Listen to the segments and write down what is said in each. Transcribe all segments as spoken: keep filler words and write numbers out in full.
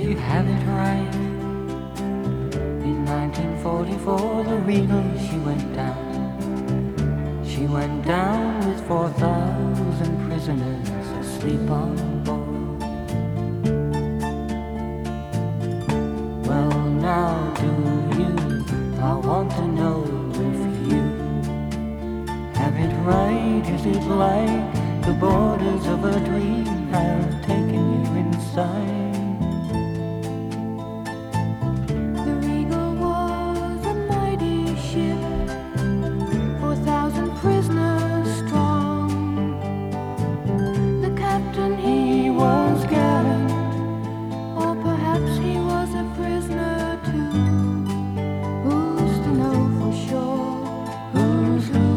you have it right. In nineteen forty-four, the Regal, she went down. She went down with four thousand prisoners asleep on board. Well, now do you, I want to know if you have it right. Is it like the borders of a dream have taken you inside? The Regal was a mighty ship, four thousand prisoners strong. The captain, he was gallant, or perhaps he was a prisoner too. Who's to know for sure who's who?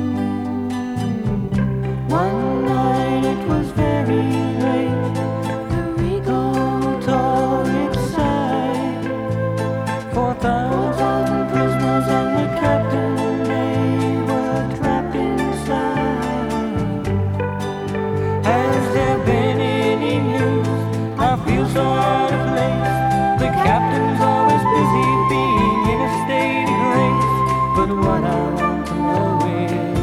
One night it was very late, the Regal tore its side. Four thousand prisoners and the captain, they were trapped inside. Has there been any news? I feel so out of place. The captain's always busy being in a state of grace. But what I want to know is,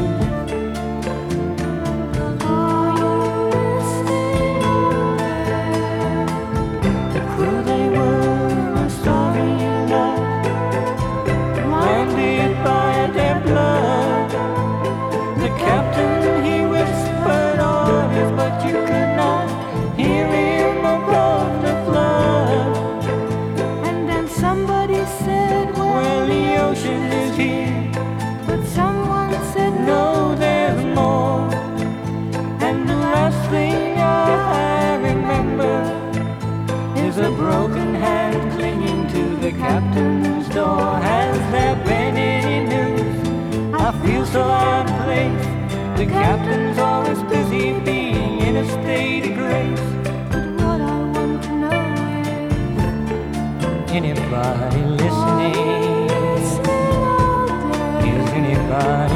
are you still there? The crew, they were a sorry lot, blinded by their blood. The captain, he whispered orders, but you could not hear him above the flood. And then somebody said, well, the ocean is here. But someone said, no, there's more. And the last thing I remember is a broken hand clinging to the captain's door. Has there been any news? I feel so out of place. The captain's always busy being in a state of grace. But what I want to know is, Anybody listening? still out there? Is anybody